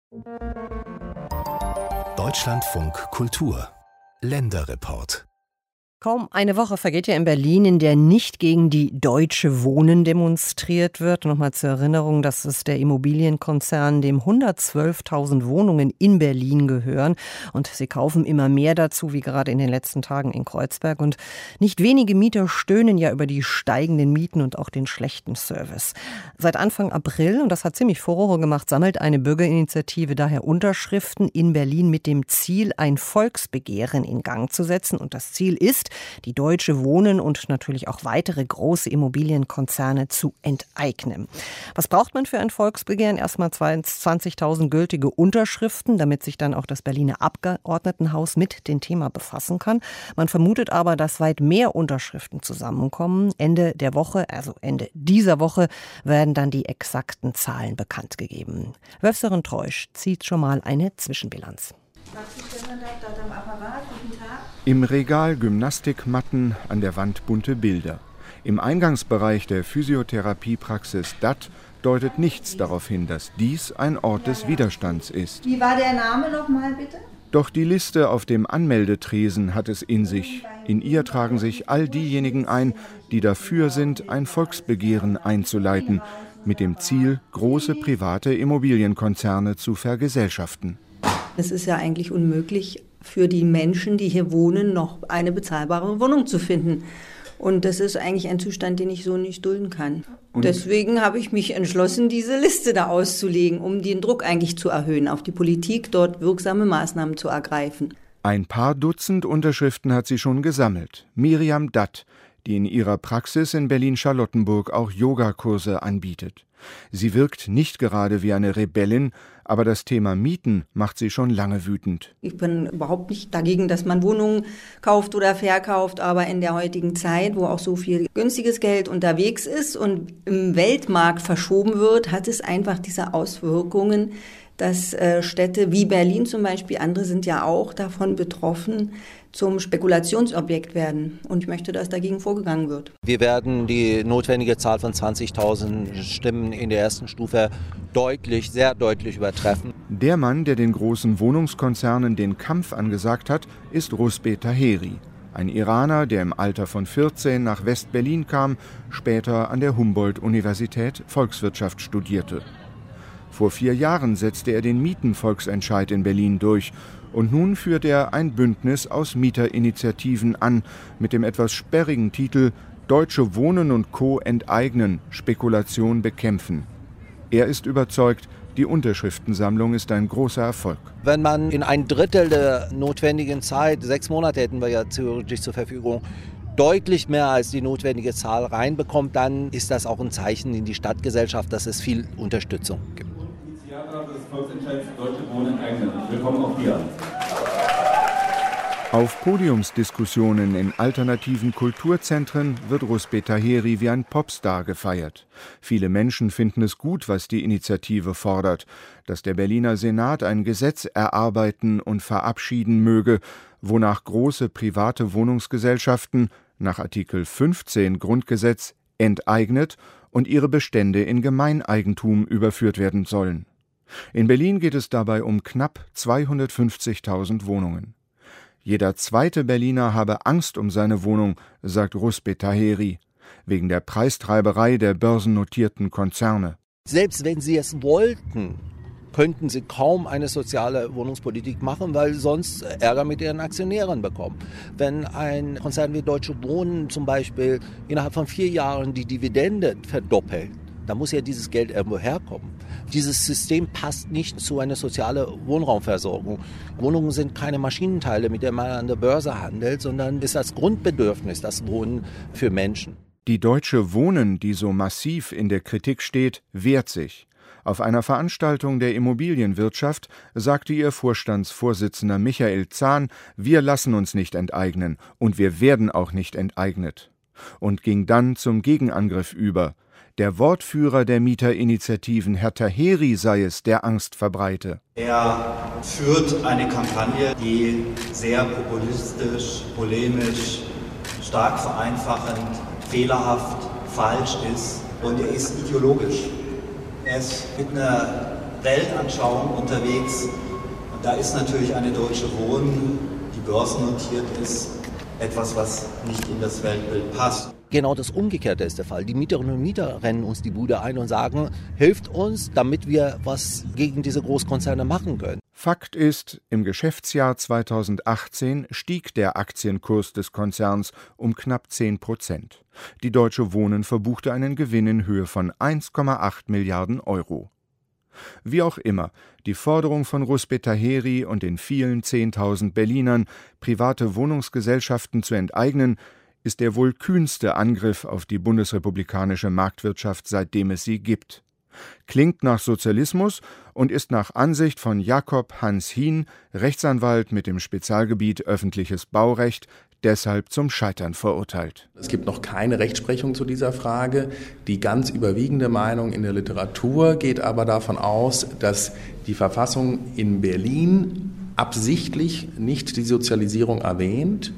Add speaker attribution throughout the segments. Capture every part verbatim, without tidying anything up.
Speaker 1: Deutschlandfunk Kultur Länderreport.
Speaker 2: Kaum eine Woche vergeht ja in Berlin, in der nicht gegen die Deutsche Wohnen demonstriert wird. Nochmal zur Erinnerung, das ist der Immobilienkonzern, dem hundertzwölftausend Wohnungen in Berlin gehören. Und sie kaufen immer mehr dazu, wie gerade in den letzten Tagen in Kreuzberg. Und nicht wenige Mieter stöhnen ja über die steigenden Mieten und auch den schlechten Service. Seit Anfang April, und das hat ziemlich Furore gemacht, sammelt eine Bürgerinitiative daher Unterschriften in Berlin mit dem Ziel, ein Volksbegehren in Gang zu setzen. Und das Ziel ist, die Deutsche Wohnen und natürlich auch weitere große Immobilienkonzerne zu enteignen. Was braucht man für ein Volksbegehren? Erstmal zwanzigtausend gültige Unterschriften, damit sich dann auch das Berliner Abgeordnetenhaus mit dem Thema befassen kann. Man vermutet aber, dass weit mehr Unterschriften zusammenkommen. Ende der Woche, also Ende dieser Woche, werden dann die exakten Zahlen bekannt gegeben. Wölfserin Treusch zieht schon mal eine Zwischenbilanz.
Speaker 3: Im Regal Gymnastikmatten, an der Wand bunte Bilder. Im Eingangsbereich der Physiotherapiepraxis D A T deutet nichts darauf hin, dass dies ein Ort des Widerstands ist.
Speaker 4: Wie war der Name nochmal bitte?
Speaker 3: Doch die Liste auf dem Anmeldetresen hat es in sich. In ihr tragen sich all diejenigen ein, die dafür sind, ein Volksbegehren einzuleiten, mit dem Ziel, große private Immobilienkonzerne zu vergesellschaften.
Speaker 5: Es ist ja eigentlich unmöglich für die Menschen, die hier wohnen, noch eine bezahlbare Wohnung zu finden. Und das ist eigentlich ein Zustand, den ich so nicht dulden kann. Und deswegen habe ich mich entschlossen, diese Liste da auszulegen, um den Druck eigentlich zu erhöhen, auf die Politik dort wirksame Maßnahmen zu ergreifen.
Speaker 3: Ein paar Dutzend Unterschriften hat sie schon gesammelt. Miriam Datt, die in ihrer Praxis in Berlin-Charlottenburg auch Yogakurse anbietet. Sie wirkt nicht gerade wie eine Rebellin, aber das Thema Mieten macht sie schon lange wütend.
Speaker 5: Ich bin überhaupt nicht dagegen, dass man Wohnungen kauft oder verkauft, aber in der heutigen Zeit, wo auch so viel günstiges Geld unterwegs ist und im Weltmarkt verschoben wird, hat es einfach diese Auswirkungen, dass äh, Städte wie Berlin zum Beispiel, andere sind ja auch davon betroffen, zum Spekulationsobjekt werden. Und ich möchte, dass dagegen vorgegangen wird.
Speaker 6: Wir werden die notwendige Zahl von zwanzigtausend Stimmen in der ersten Stufe deutlich, sehr deutlich übertreffen.
Speaker 3: Der Mann, der den großen Wohnungskonzernen den Kampf angesagt hat, ist Rusbe Taheri. Ein Iraner, der im Alter von vierzehn nach West-Berlin kam, später an der Humboldt-Universität Volkswirtschaft studierte. Vor vier Jahren setzte er den Mietenvolksentscheid in Berlin durch und nun führt er ein Bündnis aus Mieterinitiativen an mit dem etwas sperrigen Titel »Deutsche Wohnen und Co. enteignen, Spekulation bekämpfen«. Er ist überzeugt, die Unterschriftensammlung ist ein großer Erfolg.
Speaker 6: Wenn man in ein Drittel der notwendigen Zeit, sechs Monate hätten wir ja theoretisch zur Verfügung, deutlich mehr als die notwendige Zahl reinbekommt, dann ist das auch ein Zeichen in die Stadtgesellschaft, dass es viel Unterstützung gibt.
Speaker 7: Des Volksentscheids Deutsche Wohnen enteignen. Willkommen auch hier.
Speaker 3: Auf Podiumsdiskussionen in alternativen Kulturzentren wird Rusbe Taheri wie ein Popstar gefeiert. Viele Menschen finden es gut, was die Initiative fordert, dass der Berliner Senat ein Gesetz erarbeiten und verabschieden möge, wonach große private Wohnungsgesellschaften nach Artikel fünfzehn Grundgesetz enteignet und ihre Bestände in Gemeineigentum überführt werden sollen. In Berlin geht es dabei um knapp zweihundertfünfzigtausend Wohnungen. Jeder zweite Berliner habe Angst um seine Wohnung, sagt Rusbe Taheri, wegen der Preistreiberei der börsennotierten Konzerne.
Speaker 6: Selbst wenn sie es wollten, könnten sie kaum eine soziale Wohnungspolitik machen, weil sonst Ärger mit ihren Aktionären bekommen. Wenn ein Konzern wie Deutsche Wohnen zum Beispiel innerhalb von vier Jahren die Dividende verdoppelt, da muss ja dieses Geld irgendwo herkommen. Dieses System passt nicht zu einer sozialen Wohnraumversorgung. Wohnungen sind keine Maschinenteile, mit denen man an der Börse handelt, sondern ist das Grundbedürfnis, das Wohnen für Menschen.
Speaker 3: Die Deutsche Wohnen, die so massiv in der Kritik steht, wehrt sich. Auf einer Veranstaltung der Immobilienwirtschaft sagte ihr Vorstandsvorsitzender Michael Zahn, wir lassen uns nicht enteignen und wir werden auch nicht enteignet. Und ging dann zum Gegenangriff über. Der Wortführer der Mieterinitiativen, Herr Taheri, sei es, der Angst verbreite.
Speaker 8: Er führt eine Kampagne, die sehr populistisch, polemisch, stark vereinfachend, fehlerhaft, falsch ist. Und er ist ideologisch. Er ist mit einer Weltanschauung unterwegs. Und da ist natürlich eine Deutsche Wohnen, die börsennotiert ist, etwas, was nicht in das Weltbild passt.
Speaker 6: Genau das Umgekehrte ist der Fall. Die Mieterinnen und Mieter rennen uns die Bude ein und sagen, hilft uns, damit wir was gegen diese Großkonzerne machen können.
Speaker 3: Fakt ist, im Geschäftsjahr zweitausendachtzehn stieg der Aktienkurs des Konzerns um knapp zehn Prozent. Die Deutsche Wohnen verbuchte einen Gewinn in Höhe von eins Komma acht Milliarden Euro. Wie auch immer, die Forderung von Rusbeh Taheri und den vielen Zehntausend Berlinern, private Wohnungsgesellschaften zu enteignen, ist der wohl kühnste Angriff auf die bundesrepublikanische Marktwirtschaft, seitdem es sie gibt. Klingt nach Sozialismus und ist nach Ansicht von Jakob Hans Hien, Rechtsanwalt mit dem Spezialgebiet öffentliches Baurecht, deshalb zum Scheitern verurteilt.
Speaker 9: Es gibt noch keine Rechtsprechung zu dieser Frage. Die ganz überwiegende Meinung in der Literatur geht aber davon aus, dass die Verfassung in Berlin absichtlich nicht die Sozialisierung erwähnt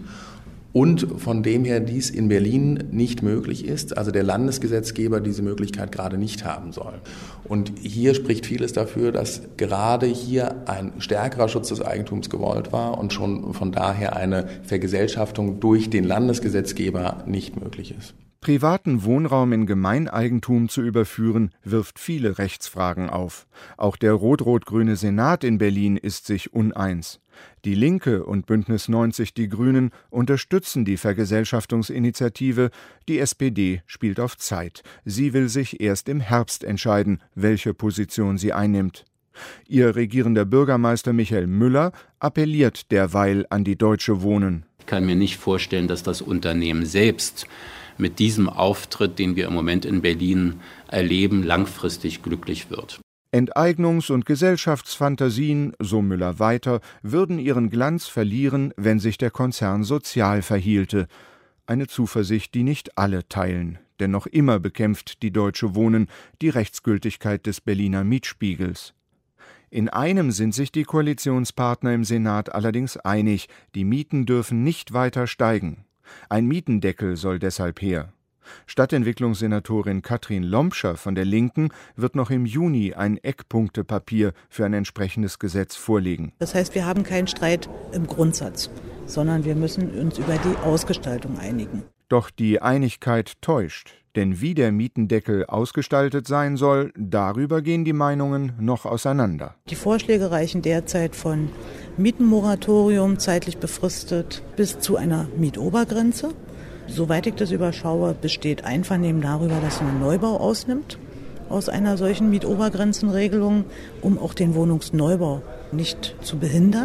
Speaker 9: und von dem her dies in Berlin nicht möglich ist, also der Landesgesetzgeber diese Möglichkeit gerade nicht haben soll. Und hier spricht vieles dafür, dass gerade hier ein stärkerer Schutz des Eigentums gewollt war und schon von daher eine Vergesellschaftung durch den Landesgesetzgeber nicht möglich ist.
Speaker 3: Privaten Wohnraum in Gemeineigentum zu überführen, wirft viele Rechtsfragen auf. Auch der rot-rot-grüne Senat in Berlin ist sich uneins. Die Linke und Bündnis neunzig Die Grünen unterstützen die Vergesellschaftungsinitiative, die S P D spielt auf Zeit. Sie will sich erst im Herbst entscheiden, welche Position sie einnimmt. Ihr regierender Bürgermeister Michael Müller appelliert derweil an die Deutsche Wohnen.
Speaker 10: Ich kann mir nicht vorstellen, dass das Unternehmen selbst mit diesem Auftritt, den wir im Moment in Berlin erleben, langfristig glücklich wird.
Speaker 3: Enteignungs- und Gesellschaftsfantasien, so Müller weiter, würden ihren Glanz verlieren, wenn sich der Konzern sozial verhielte. Eine Zuversicht, die nicht alle teilen, denn noch immer bekämpft die Deutsche Wohnen die Rechtsgültigkeit des Berliner Mietspiegels. In einem sind sich die Koalitionspartner im Senat allerdings einig, die Mieten dürfen nicht weiter steigen. Ein Mietendeckel soll deshalb her. Stadtentwicklungssenatorin Katrin Lompscher von der Linken wird noch im Juni ein Eckpunktepapier für ein entsprechendes Gesetz vorlegen.
Speaker 11: Das heißt, wir haben keinen Streit im Grundsatz, sondern wir müssen uns über die Ausgestaltung einigen.
Speaker 3: Doch die Einigkeit täuscht, denn wie der Mietendeckel ausgestaltet sein soll, darüber gehen die Meinungen noch auseinander.
Speaker 11: Die Vorschläge reichen derzeit von Mietenmoratorium, zeitlich befristet, bis zu einer Mietobergrenze. Soweit ich das überschaue, besteht Einvernehmen darüber, dass man Neubau ausnimmt aus einer solchen Mietobergrenzenregelung, um auch den Wohnungsneubau nicht zu behindern.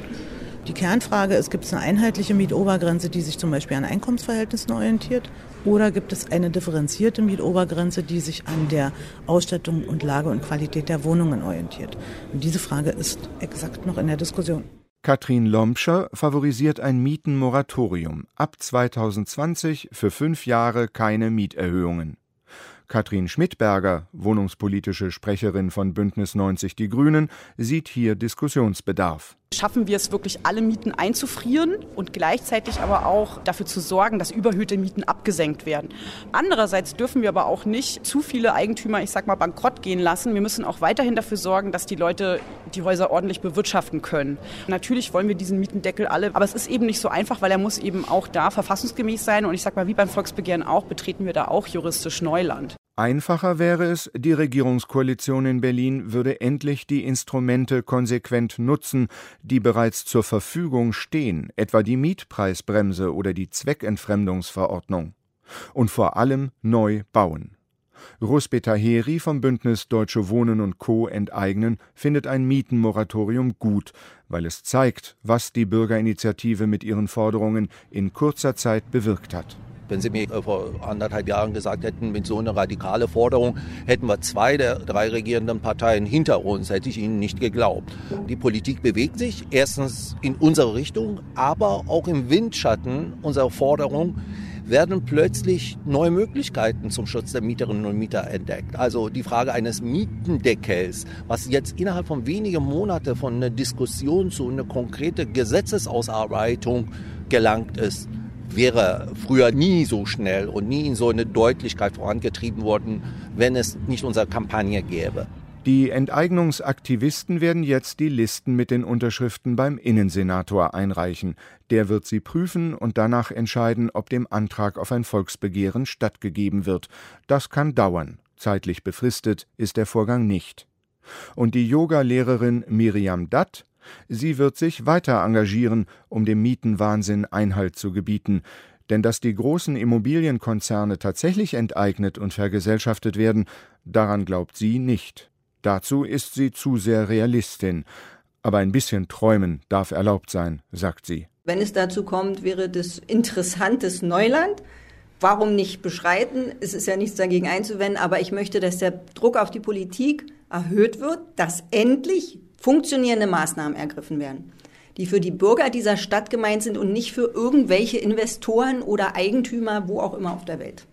Speaker 11: Die Kernfrage ist, gibt es eine einheitliche Mietobergrenze, die sich zum Beispiel an Einkommensverhältnissen orientiert, oder gibt es eine differenzierte Mietobergrenze, die sich an der Ausstattung und Lage und Qualität der Wohnungen orientiert? Und diese Frage ist exakt noch in der Diskussion.
Speaker 3: Katrin Lompscher favorisiert ein Mietenmoratorium. Ab zweitausendzwanzig für fünf Jahre keine Mieterhöhungen. Katrin Schmidberger, wohnungspolitische Sprecherin von Bündnis neunzig Die Grünen, sieht hier Diskussionsbedarf.
Speaker 12: Schaffen wir es wirklich, alle Mieten einzufrieren und gleichzeitig aber auch dafür zu sorgen, dass überhöhte Mieten abgesenkt werden. Andererseits dürfen wir aber auch nicht zu viele Eigentümer, ich sag mal, bankrott gehen lassen. Wir müssen auch weiterhin dafür sorgen, dass die Leute die Häuser ordentlich bewirtschaften können. Natürlich wollen wir diesen Mietendeckel alle, aber es ist eben nicht so einfach, weil er muss eben auch da verfassungsgemäß sein. Und ich sag mal, wie beim Volksbegehren auch, betreten wir da auch juristisch Neuland.
Speaker 3: Einfacher wäre es, die Regierungskoalition in Berlin würde endlich die Instrumente konsequent nutzen, die bereits zur Verfügung stehen, etwa die Mietpreisbremse oder die Zweckentfremdungsverordnung. Und vor allem neu bauen. Rusbeh Taheri vom Bündnis Deutsche Wohnen und Co. enteignen findet ein Mietenmoratorium gut, weil es zeigt, was die Bürgerinitiative mit ihren Forderungen in kurzer Zeit bewirkt hat.
Speaker 6: Wenn Sie mir vor anderthalb Jahren gesagt hätten, mit so einer radikalen Forderung hätten wir zwei der drei regierenden Parteien hinter uns, hätte ich Ihnen nicht geglaubt. Die Politik bewegt sich erstens in unsere Richtung, aber auch im Windschatten unserer Forderung werden plötzlich neue Möglichkeiten zum Schutz der Mieterinnen und Mieter entdeckt. Also die Frage eines Mietendeckels, was jetzt innerhalb von wenigen Monaten von einer Diskussion zu einer konkreten Gesetzesausarbeitung gelangt ist, wäre früher nie so schnell und nie in so eine Deutlichkeit vorangetrieben worden, wenn es nicht unsere Kampagne gäbe.
Speaker 3: Die Enteignungsaktivisten werden jetzt die Listen mit den Unterschriften beim Innensenator einreichen. Der wird sie prüfen und danach entscheiden, ob dem Antrag auf ein Volksbegehren stattgegeben wird. Das kann dauern. Zeitlich befristet ist der Vorgang nicht. Und die Yoga-Lehrerin Miriam Datt? Sie wird sich weiter engagieren, um dem Mietenwahnsinn Einhalt zu gebieten. Denn dass die großen Immobilienkonzerne tatsächlich enteignet und vergesellschaftet werden, daran glaubt sie nicht. Dazu ist sie zu sehr Realistin. Aber ein bisschen Träumen darf erlaubt sein, sagt sie.
Speaker 5: Wenn es dazu kommt, wäre das interessantes Neuland. Warum nicht beschreiten? Es ist ja nichts dagegen einzuwenden, aber ich möchte, dass der Druck auf die Politik erhöht wird, dass endlich funktionierende Maßnahmen ergriffen werden, die für die Bürger dieser Stadt gemeint sind und nicht für irgendwelche Investoren oder Eigentümer, wo auch immer auf der Welt.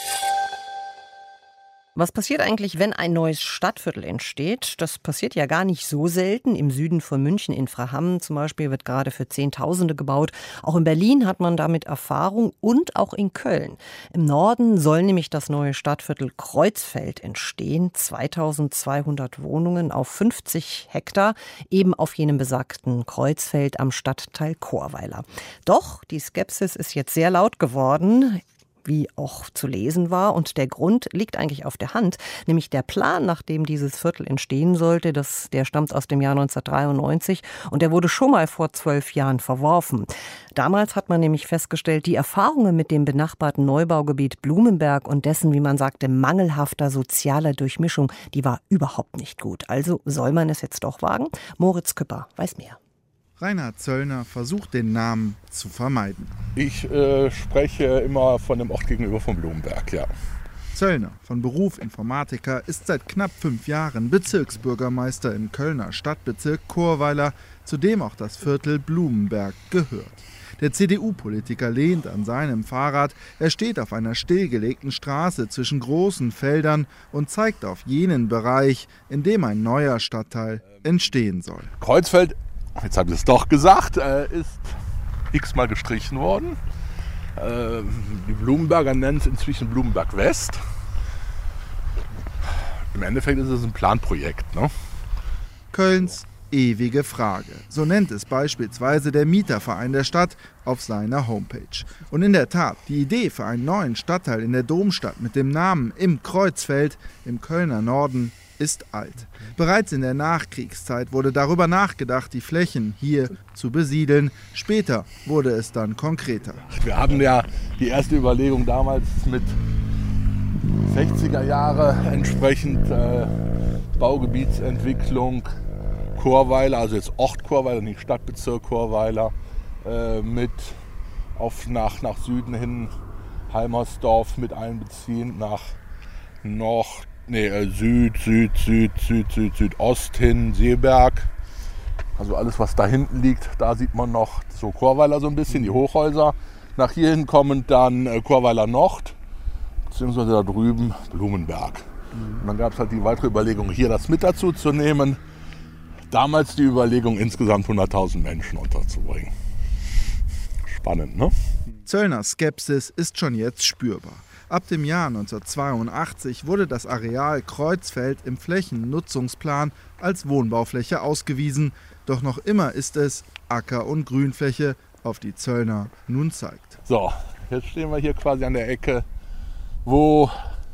Speaker 2: Was passiert eigentlich, wenn ein neues Stadtviertel entsteht? Das passiert ja gar nicht so selten. Im Süden von München, in Frehammen zum Beispiel, wird gerade für Zehntausende gebaut. Auch in Berlin hat man damit Erfahrung und auch in Köln. Im Norden soll nämlich das neue Stadtviertel Kreuzfeld entstehen. zweitausendzweihundert Wohnungen auf fünfzig Hektar, eben auf jenem besagten Kreuzfeld am Stadtteil Chorweiler. Doch die Skepsis ist jetzt sehr laut geworden, wie auch zu lesen war. Und der Grund liegt eigentlich auf der Hand, nämlich der Plan, nach dem dieses Viertel entstehen sollte, das, der stammt aus dem Jahr neunzehnhundertdreiundneunzig und der wurde schon mal vor zwölf Jahren verworfen. Damals hat man nämlich festgestellt, die Erfahrungen mit dem benachbarten Neubaugebiet Blumenberg und dessen, wie man sagte, mangelhafter sozialer Durchmischung, die war überhaupt nicht gut. Also soll man es jetzt doch wagen? Moritz Küpper weiß mehr.
Speaker 13: Reinhard Zöllner versucht, den Namen zu vermeiden.
Speaker 14: Ich äh, spreche immer von dem Ort gegenüber von Blumenberg, ja.
Speaker 13: Zöllner, von Beruf Informatiker, ist seit knapp fünf Jahren Bezirksbürgermeister im Kölner Stadtbezirk Chorweiler, zu dem auch das Viertel Blumenberg gehört. Der C D U-Politiker lehnt an seinem Fahrrad, er steht auf einer stillgelegten Straße zwischen großen Feldern und zeigt auf jenen Bereich, in dem ein neuer Stadtteil entstehen soll.
Speaker 14: Kreuzfeld, jetzt habe ich es doch gesagt, äh, ist x-mal gestrichen worden. Äh, die Blumenberger nennen es inzwischen Blumenberg West. Im Endeffekt ist es ein Planprojekt, ne?
Speaker 13: Kölns ewige Frage. So nennt es beispielsweise der Mieterverein der Stadt auf seiner Homepage. Und in der Tat, die Idee für einen neuen Stadtteil in der Domstadt mit dem Namen Im Kreuzfeld im Kölner Norden ist alt. Bereits in der Nachkriegszeit wurde darüber nachgedacht, die Flächen hier zu besiedeln. Später wurde es dann konkreter.
Speaker 14: Wir hatten ja die erste Überlegung damals mit sechziger Jahre entsprechend äh, Baugebietsentwicklung Chorweiler, also jetzt Ort Chorweiler, nicht Stadtbezirk Chorweiler, äh, mit auf, nach, nach Süden hin Halmersdorf mit einbeziehen, nach Nord, nee, äh, Süd, Süd, Süd, Süd, Süd, Südost hin, Seeberg. Also alles, was da hinten liegt, da sieht man noch so Chorweiler so ein bisschen, die Hochhäuser. Nach hier hin kommend dann äh, Chorweiler Nord, beziehungsweise da drüben Blumenberg. Und dann gab es halt die weitere Überlegung, hier das mit dazu zu nehmen. Damals die Überlegung, insgesamt hunderttausend Menschen unterzubringen. Spannend, ne?
Speaker 13: Zöllners Skepsis ist schon jetzt spürbar. Ab dem Jahr neunzehnhundertzweiundachtzig wurde das Areal Kreuzfeld im Flächennutzungsplan als Wohnbaufläche ausgewiesen. Doch noch immer ist es Acker- und Grünfläche, auf die Zöllner nun zeigt.
Speaker 14: So, jetzt stehen wir hier quasi an der Ecke, wo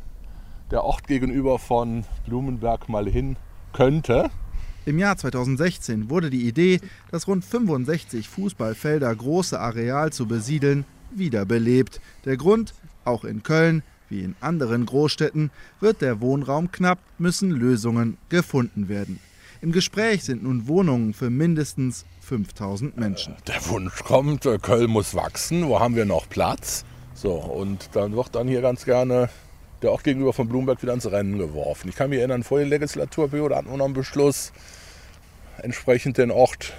Speaker 14: der Ort gegenüber von Blumenberg mal hin könnte.
Speaker 13: Im Jahr zweitausendsechzehn wurde die Idee, das rund fünfundsechzig Fußballfelder große Areal zu besiedeln, wiederbelebt. Der Grund? Auch in Köln, wie in anderen Großstädten, wird der Wohnraum knapp, müssen Lösungen gefunden werden. Im Gespräch sind nun Wohnungen für mindestens fünftausend Menschen.
Speaker 14: Der Wunsch kommt, Köln muss wachsen, wo haben wir noch Platz? So, und dann wird dann hier ganz gerne der Ort gegenüber von Blumenberg wieder ins Rennen geworfen. Ich kann mich erinnern, vor der Legislaturperiode hatten wir noch einen Beschluss, entsprechend den Ort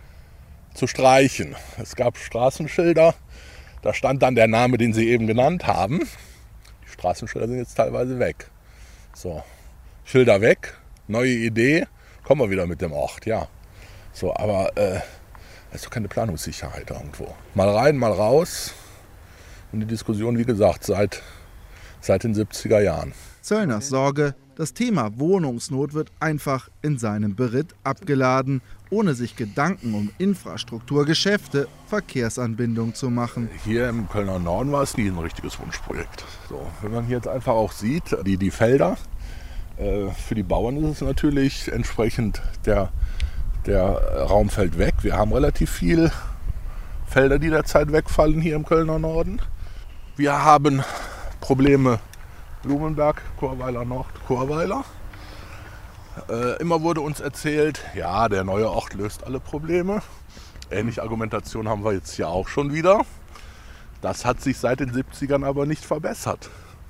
Speaker 14: zu streichen. Es gab Straßenschilder, da stand dann der Name, den Sie eben genannt haben. Die Straßenschilder sind jetzt teilweise weg. So, Schilder weg, neue Idee, kommen wir wieder mit dem Ort, ja. So, aber äh, es ist doch keine Planungssicherheit irgendwo. Mal rein, mal raus. Und die Diskussion, wie gesagt, seit, seit den siebziger Jahren.
Speaker 13: Zöllners Sorge, Das Thema Wohnungsnot wird einfach in seinem Beritt abgeladen, ohne sich Gedanken um Infrastruktur, Geschäfte, Verkehrsanbindung zu machen.
Speaker 14: Hier im Kölner Norden war es nie ein richtiges Wunschprojekt. So, wenn man hier jetzt einfach auch sieht, die, die Felder, äh, für die Bauern ist es natürlich entsprechend, der, der Raum fällt weg. Wir haben relativ viel Felder, die derzeit wegfallen hier im Kölner Norden. Wir haben Probleme Blumenberg, Chorweiler Nord, Chorweiler. Äh, immer wurde uns erzählt, ja, der neue Ort löst alle Probleme. Ähnliche Argumentation haben wir jetzt hier auch schon wieder. Das hat sich seit den siebzigern aber nicht verbessert.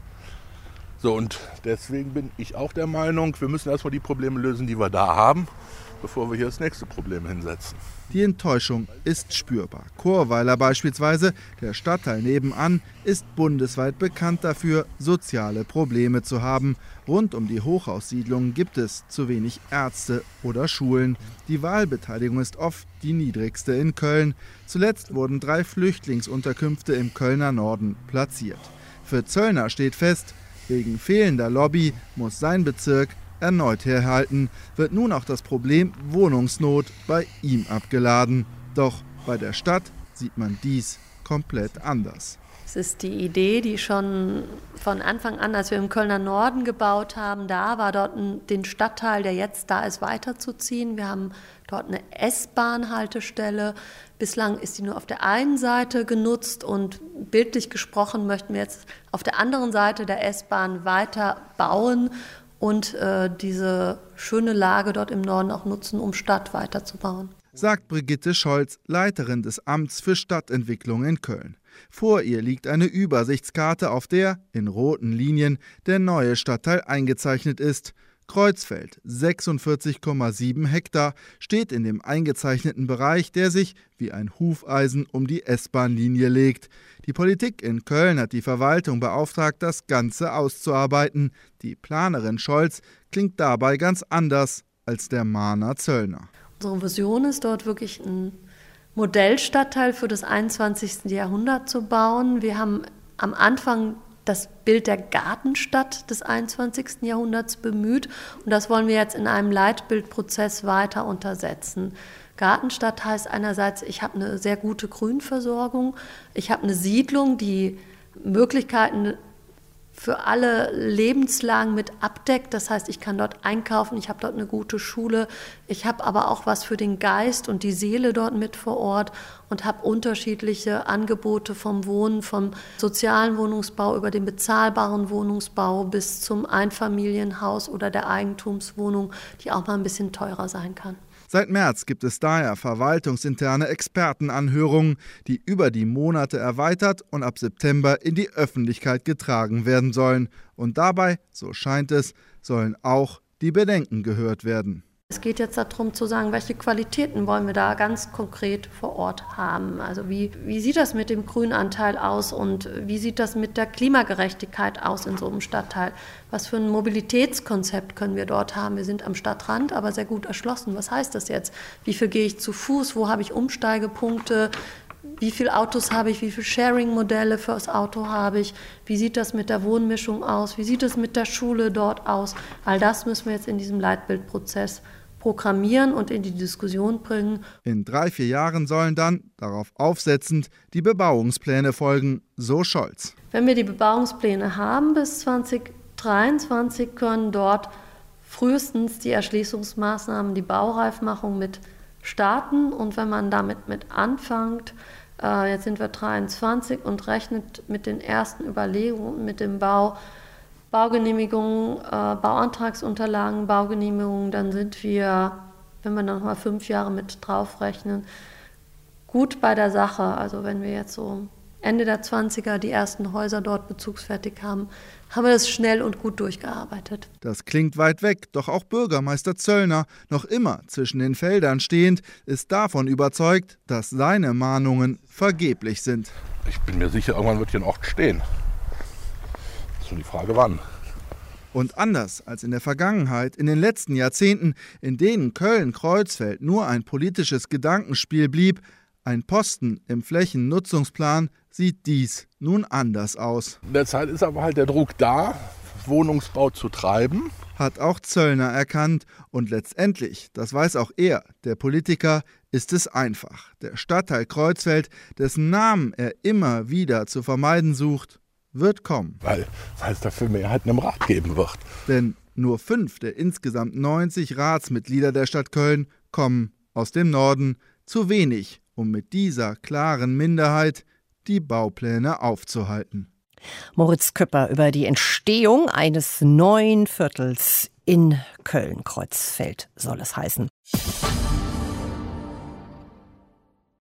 Speaker 14: So, und deswegen bin ich auch der Meinung, wir müssen erstmal die Probleme lösen, die wir da haben, bevor wir hier das nächste Problem hinsetzen.
Speaker 13: Die Enttäuschung ist spürbar. Chorweiler beispielsweise, der Stadtteil nebenan, ist bundesweit bekannt dafür, soziale Probleme zu haben. Rund um die Hochhaussiedlungen gibt es zu wenig Ärzte oder Schulen. Die Wahlbeteiligung ist oft die niedrigste in Köln. Zuletzt wurden drei Flüchtlingsunterkünfte im Kölner Norden platziert. Für Zöllner steht fest, wegen fehlender Lobby muss sein Bezirk erneut herhalten, wird nun auch das Problem Wohnungsnot bei ihm abgeladen. Doch bei der Stadt sieht man dies komplett anders.
Speaker 15: Es ist die Idee, die schon von Anfang an, als wir im Kölner Norden gebaut haben, da war dort ein, den Stadtteil, der jetzt da ist, weiterzuziehen. Wir haben dort eine S-Bahn-Haltestelle. Bislang ist die nur auf der einen Seite genutzt und bildlich gesprochen möchten wir jetzt auf der anderen Seite der S-Bahn weiter bauen und äh, diese schöne Lage dort im Norden auch nutzen, um Stadt weiterzubauen.
Speaker 13: Sagt Brigitte Scholz, Leiterin des Amts für Stadtentwicklung in Köln. Vor ihr liegt eine Übersichtskarte, auf der in roten Linien der neue Stadtteil eingezeichnet ist. Kreuzfeld, sechsundvierzig Komma sieben Hektar, steht in dem eingezeichneten Bereich, der sich wie ein Hufeisen um die S-Bahn-Linie legt. Die Politik in Köln hat die Verwaltung beauftragt, das Ganze auszuarbeiten. Die Planerin Scholz klingt dabei ganz anders als der Mahner Zöllner.
Speaker 15: Unsere Vision ist dort wirklich ein Modellstadtteil für das einundzwanzigste Jahrhundert zu bauen. Wir haben am Anfang das Bild der Gartenstadt des einundzwanzigsten Jahrhunderts bemüht und das wollen wir jetzt in einem Leitbildprozess weiter untersetzen. Gartenstadt heißt einerseits, ich habe eine sehr gute Grünversorgung, ich habe eine Siedlung, die Möglichkeiten für alle Lebenslagen mit abdeckt. Das heißt, ich kann dort einkaufen, ich habe dort eine gute Schule, ich habe aber auch was für den Geist und die Seele dort mit vor Ort und habe unterschiedliche Angebote vom Wohnen, vom sozialen Wohnungsbau über den bezahlbaren Wohnungsbau bis zum Einfamilienhaus oder der Eigentumswohnung, die auch mal ein bisschen teurer sein kann.
Speaker 13: Seit März gibt es daher verwaltungsinterne Expertenanhörungen, die über die Monate erweitert und ab September in die Öffentlichkeit getragen werden sollen. Und dabei, so scheint es, sollen auch die Bedenken gehört werden.
Speaker 15: Es geht jetzt darum zu sagen, welche Qualitäten wollen wir da ganz konkret vor Ort haben. Also wie, wie sieht das mit dem Grünanteil aus und wie sieht das mit der Klimagerechtigkeit aus in so einem Stadtteil? Was für ein Mobilitätskonzept können wir dort haben? Wir sind am Stadtrand, aber sehr gut erschlossen. Was heißt das jetzt? Wie viel gehe ich zu Fuß? Wo habe ich Umsteigepunkte? Wie viele Autos habe ich, wie viele Sharing-Modelle fürs Auto habe ich, wie sieht das mit der Wohnmischung aus, wie sieht es mit der Schule dort aus. All das müssen wir jetzt in diesem Leitbildprozess programmieren und in die Diskussion bringen.
Speaker 13: In drei, vier Jahren sollen dann, darauf aufsetzend, die Bebauungspläne folgen, so Scholz.
Speaker 15: Wenn wir die Bebauungspläne haben bis zwanzig dreiundzwanzig, können dort frühestens die Erschließungsmaßnahmen, die Baureifmachung mit starten und wenn man damit mit anfängt, äh, jetzt sind wir dreiundzwanzig und rechnet mit den ersten Überlegungen, mit dem Bau, Baugenehmigungen, äh, Bauantragsunterlagen, Baugenehmigungen, dann sind wir, wenn wir noch mal fünf Jahre mit draufrechnen, gut bei der Sache. Also wenn wir jetzt so Ende der zwanziger die ersten Häuser dort bezugsfertig haben, haben wir das schnell und gut durchgearbeitet.
Speaker 13: Das klingt weit weg, doch auch Bürgermeister Zöllner, noch immer zwischen den Feldern stehend, ist davon überzeugt, dass seine Mahnungen vergeblich sind.
Speaker 14: Ich bin mir sicher, irgendwann wird hier ein Ort stehen. Das ist nur die Frage, wann.
Speaker 13: Und anders als in der Vergangenheit, in den letzten Jahrzehnten, in denen Köln-Kreuzfeld nur ein politisches Gedankenspiel blieb, ein Posten im Flächennutzungsplan, sieht dies nun anders aus.
Speaker 14: Derzeit ist aber halt der Druck da, Wohnungsbau zu treiben.
Speaker 13: hat auch Zöllner erkannt. Und letztendlich, das weiß auch er, der Politiker, ist es einfach. Der Stadtteil Kreuzfeld, dessen Namen er immer wieder zu vermeiden sucht, wird kommen.
Speaker 14: Weil, weil es dafür Mehrheiten im Rat geben wird.
Speaker 13: Denn nur fünf der insgesamt neunzig Ratsmitglieder der Stadt Köln kommen aus dem Norden. Zu wenig, um mit dieser klaren Minderheit die Baupläne aufzuhalten.
Speaker 2: Moritz Küpper über die Entstehung eines neuen Viertels in Köln-Kreuzfeld soll es heißen.